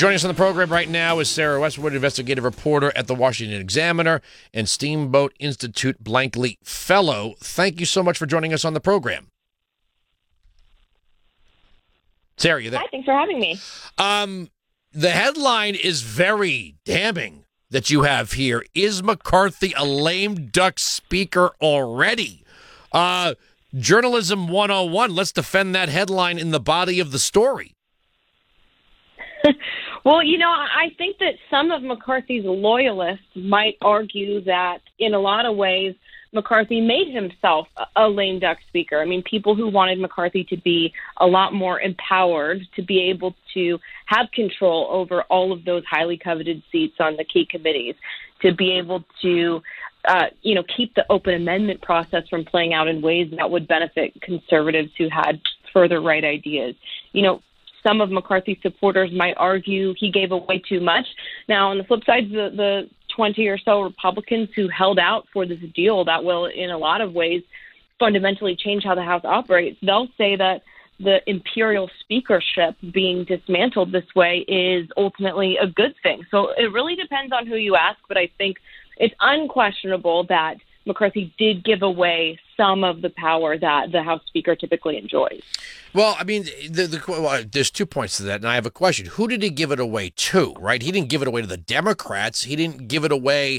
Joining us on the program right now is Sarah Westwood, investigative reporter at the Washington Examiner and Steamboat Institute Blankley Fellow. Thank you so much for joining us on the program. Sarah, you there? Hi, thanks for having me. The headline is very damning that you have here. Is McCarthy a lame duck speaker already? Journalism 101. Let's defend that headline in the body of the story. Well, I think that some of McCarthy's loyalists might argue that in a lot of ways, McCarthy made himself a lame duck speaker. I mean, people who wanted McCarthy to be a lot more empowered, to be able to have control over all of those highly coveted seats on the key committees, to be able to, keep the open amendment process from playing out in ways that would benefit conservatives who had further right ideas. Some of McCarthy's supporters might argue he gave away too much. Now, on the flip side, the 20 or so Republicans who held out for this deal that will, in a lot of ways, fundamentally change how the House operates, they'll say that the imperial speakership being dismantled this way is ultimately a good thing. So it really depends on who you ask, but I think it's unquestionable that McCarthy did give away some of the power that the House Speaker typically enjoys. Well, I mean, there's 2 points to that, and I have a question. Who did he give it away to, right? He didn't give it away to the Democrats. He didn't give it away.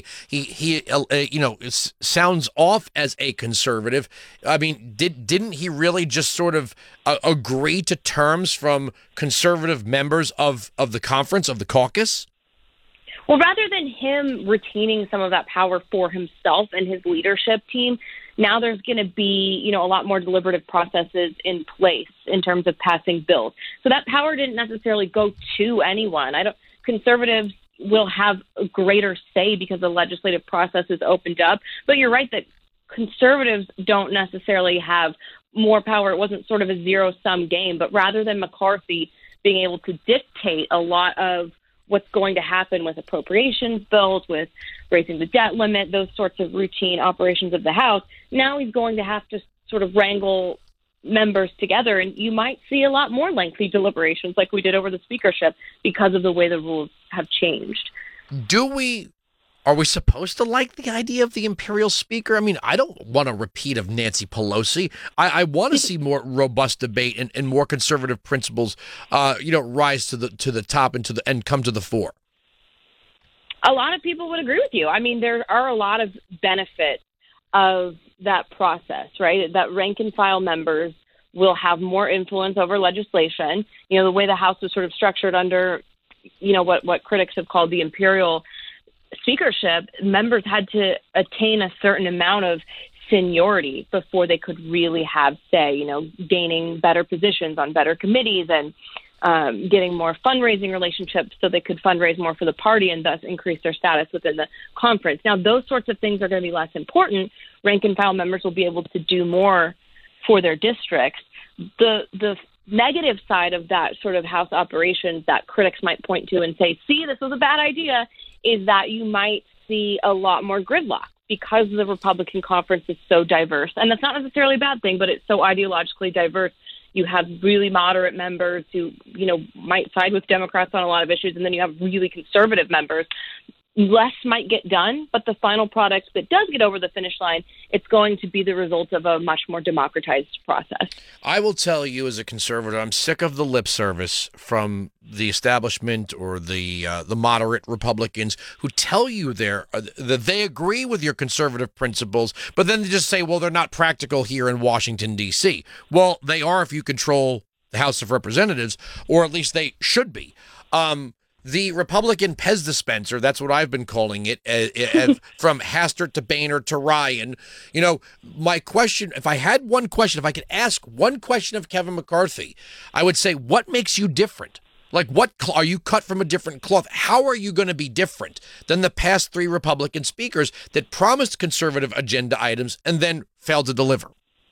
It sounds off as a conservative. I mean, didn't he really just sort of agree to terms from conservative members of the conference, of the caucus? Well, rather than him retaining some of that power for himself and his leadership team, now there's going to be, a lot more deliberative processes in place in terms of passing bills. So that power didn't necessarily go to anyone. Conservatives will have a greater say because the legislative process is opened up. But you're right that conservatives don't necessarily have more power. It wasn't sort of a zero-sum game. But rather than McCarthy being able to dictate a lot of what's going to happen with appropriations bills, with raising the debt limit, those sorts of routine operations of the House, now he's going to have to sort of wrangle members together, and you might see a lot more lengthy deliberations like we did over the speakership because of the way the rules have changed. Are we supposed to like the idea of the imperial speaker? I mean, I don't want a repeat of Nancy Pelosi. I want to see more robust debate and more conservative principles, rise to the top and come to the fore. A lot of people would agree with you. I mean, there are a lot of benefits of that process, right? That rank and file members will have more influence over legislation. The way the House was sort of structured under, what critics have called the imperial speakership, members had to attain a certain amount of seniority before they could really have say, gaining better positions on better committees and getting more fundraising relationships so they could fundraise more for the party and thus increase their status within the conference. Now, those sorts of things are going to be less important. Rank and file members will be able to do more for their districts. The negative side of that sort of House operations that critics might point to and say, see, this was a bad idea, is that you might see a lot more gridlock because the Republican conference is so diverse. And that's not necessarily a bad thing, but it's so ideologically diverse. You have really moderate members who, might side with Democrats on a lot of issues, and then you have really conservative members. Less might get done, but the final product that does get over the finish line, it's going to be the result of a much more democratized process. I will tell you as a conservative, I'm sick of the lip service from the establishment or the moderate Republicans who tell you that they agree with your conservative principles, but then they just say, well, they're not practical here in Washington, D.C. Well, they are if you control the House of Representatives, or at least they should be. The Republican Pez dispenser, that's what I've been calling it, from Hastert to Boehner to Ryan. My question, if I had one question, if I could ask one question of Kevin McCarthy, I would say, what makes you different? Like, are you cut from a different cloth? How are you going to be different than the past 3 Republican speakers that promised conservative agenda items and then failed to deliver?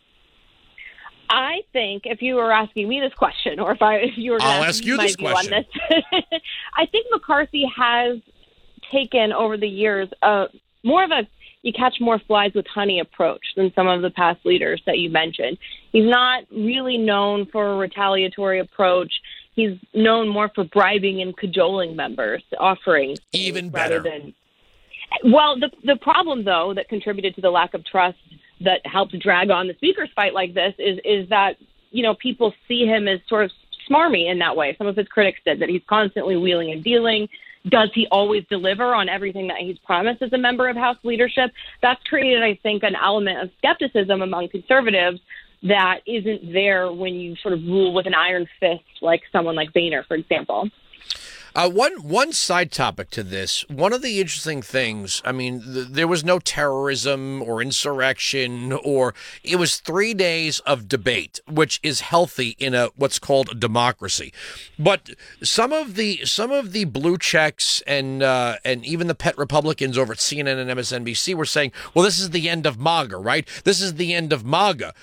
I think if you were asking me this question, or if you were going to ask you this question, on this, I think McCarthy has taken over the years more of a you catch more flies with honey approach than some of the past leaders that you mentioned. He's not really known for a retaliatory approach. he's known more for bribing and cajoling members, offering even better. Well, the problem, though, that contributed to the lack of trust that helped drag on the speaker's fight like this is that, people see him as sort of smarmy in that way. Some of his critics said that he's constantly wheeling and dealing. Does he always deliver on everything that he's promised as a member of House leadership? That's created, I think, an element of skepticism among conservatives that isn't there when you sort of rule with an iron fist, like someone like Boehner, for example. One side topic to this, one of the interesting things, I mean, there was no terrorism or insurrection, or it was 3 days of debate, which is healthy in what's called a democracy. But some of the blue checks and even the pet Republicans over at CNN and MSNBC were saying, well, this is the end of MAGA, right? This is the end of MAGA.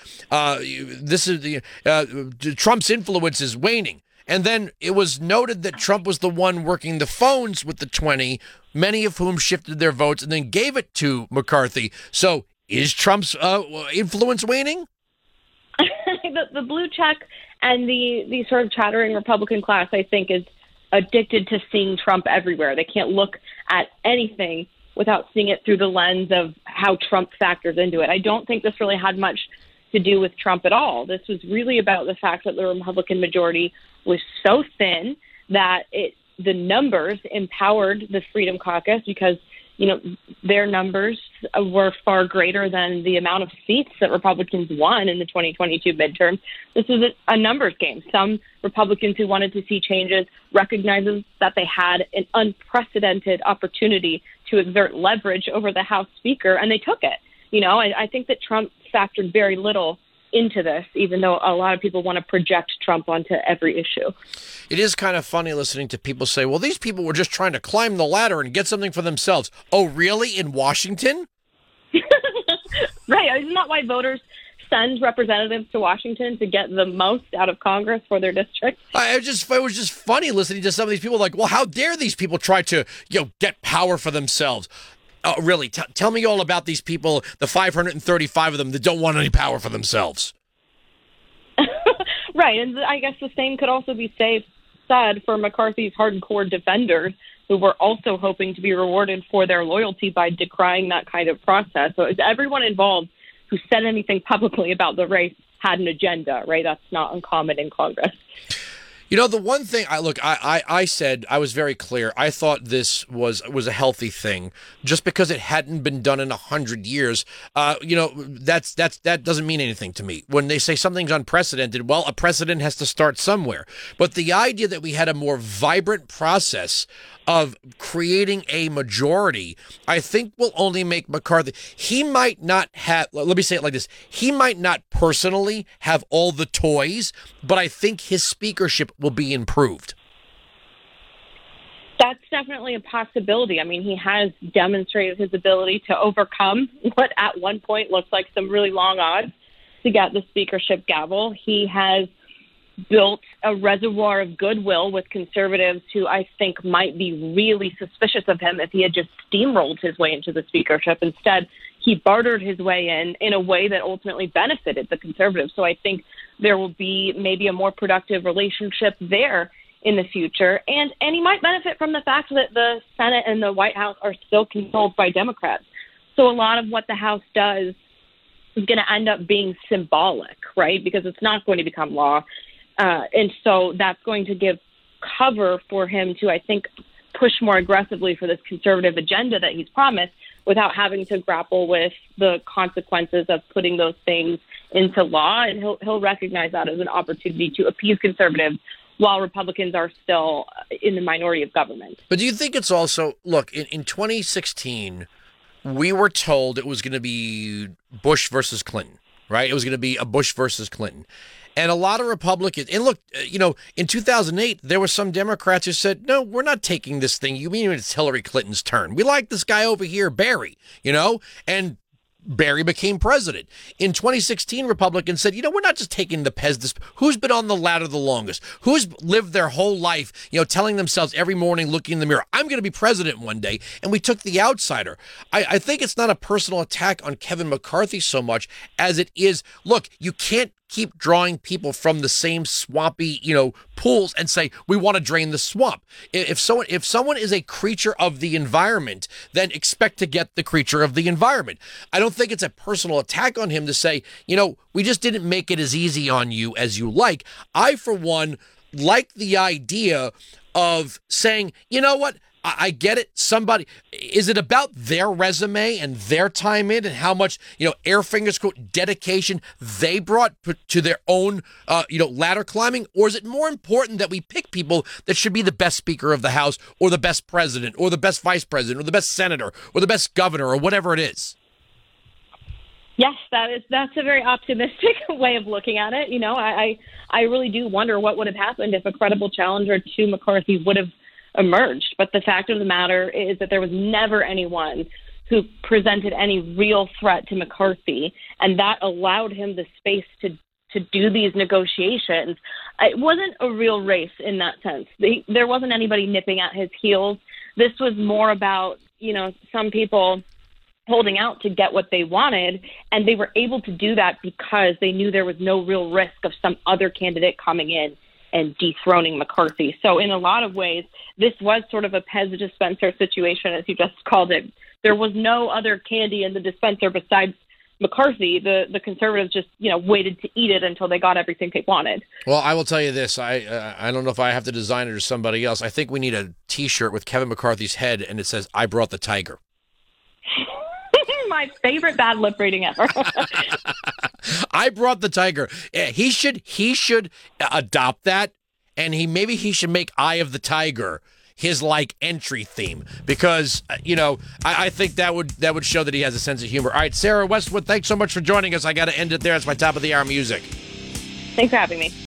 Trump's influence is waning. And then it was noted that Trump was the one working the phones with the 20, many of whom shifted their votes and then gave it to McCarthy. So is Trump's influence waning? The blue check and the sort of chattering Republican class, I think, is addicted to seeing Trump everywhere. They can't look at anything without seeing it through the lens of how Trump factors into it. I don't think this really had much to do with Trump at all. This was really about the fact that the Republican majority was so thin that the numbers empowered the Freedom Caucus because, their numbers were far greater than the amount of seats that Republicans won in the 2022 midterms. This was a numbers game. Some Republicans who wanted to see changes recognized that they had an unprecedented opportunity to exert leverage over the House Speaker, and they took it. I think that Trump factored very little into this, even though a lot of people want to project Trump onto every issue. It is kind of funny listening to people say, well, these people were just trying to climb the ladder and get something for themselves. Oh, really? In Washington? Right. Isn't that why voters send representatives to Washington to get the most out of Congress for their district? It was just funny listening to some of these people like, well, how dare these people try to, get power for themselves? Oh, really? Tell me all about these people, the 535 of them that don't want any power for themselves. Right. And I guess the same could also be said for McCarthy's hardcore defenders, who were also hoping to be rewarded for their loyalty by decrying that kind of process. So everyone involved who said anything publicly about the race had an agenda, right? That's not uncommon in Congress. The one thing I said, I was very clear. I thought this was a healthy thing, just because it hadn't been done in 100 years. That doesn't mean anything to me. When they say something's unprecedented, well, a precedent has to start somewhere. But the idea that we had a more vibrant process of creating a majority, I think will only make McCarthy. He might not have, let me say it like this, he might not personally have all the toys, but I think his speakership will be improved. That's definitely a possibility. I mean, he has demonstrated his ability to overcome what at one point looks like some really long odds to get the speakership gavel. He has built a reservoir of goodwill with conservatives who I think might be really suspicious of him if he had just steamrolled his way into the speakership. Instead, he bartered his way in a way that ultimately benefited the conservatives. So I think there will be maybe a more productive relationship there in the future. And he might benefit from the fact that the Senate and the White House are still controlled by Democrats. So a lot of what the House does is going to end up being symbolic, right? Because it's not going to become law. And so that's going to give cover for him to, I think, push more aggressively for this conservative agenda that he's promised without having to grapple with the consequences of putting those things into law. And he'll recognize that as an opportunity to appease conservatives while Republicans are still in the minority of government. But do you think it's also, look, in 2016, we were told it was going to be Bush versus Clinton, right? It was going to be a Bush versus Clinton. And a lot of Republicans, and look, in 2008, there were some Democrats who said, no, we're not taking this thing. You mean it's Hillary Clinton's turn. We like this guy over here, Barry, and Barry became president. In 2016, Republicans said, we're not just taking the Pez. Who's been on the ladder the longest? Who's lived their whole life, telling themselves every morning, looking in the mirror, I'm going to be president one day. And we took the outsider. I think it's not a personal attack on Kevin McCarthy so much as it is, look, you can't keep drawing people from the same swampy, pools and say, we want to drain the swamp. If someone is a creature of the environment, then expect to get the creature of the environment. I don't think it's a personal attack on him to say, we just didn't make it as easy on you as you like. I, for one, like the idea of saying, you know what? I get it. Is it about their resume and their time in and how much, air fingers quote, dedication they brought to their own, ladder climbing? Or is it more important that we pick people that should be the best Speaker of the House or the best president or the best vice president or the best senator or the best governor or whatever it is? Yes, that's a very optimistic way of looking at it. I really do wonder what would have happened if a credible challenger to McCarthy would have emerged. But the fact of the matter is that there was never anyone who presented any real threat to McCarthy, and that allowed him the space to do these negotiations. It wasn't a real race in that sense. There wasn't anybody nipping at his heels. This was more about, some people holding out to get what they wanted, and they were able to do that because they knew there was no real risk of some other candidate coming in and dethroning McCarthy. So in a lot of ways, this was sort of a Pez dispenser situation, as you just called it. There was no other candy in the dispenser besides McCarthy. The conservatives just, waited to eat it until they got everything they wanted. Well, I will tell you this. I don't know if I have to design it or somebody else. I think we need a T-shirt with Kevin McCarthy's head, and it says, "I brought the tiger." My favorite bad lip reading ever. I brought the tiger. He should adopt that, and maybe he should make Eye of the Tiger his entry theme, because I think that would show that he has a sense of humor. All right, Sarah Westwood, thanks so much for joining us. I got to end it there. It's my top of the hour music. Thanks for having me.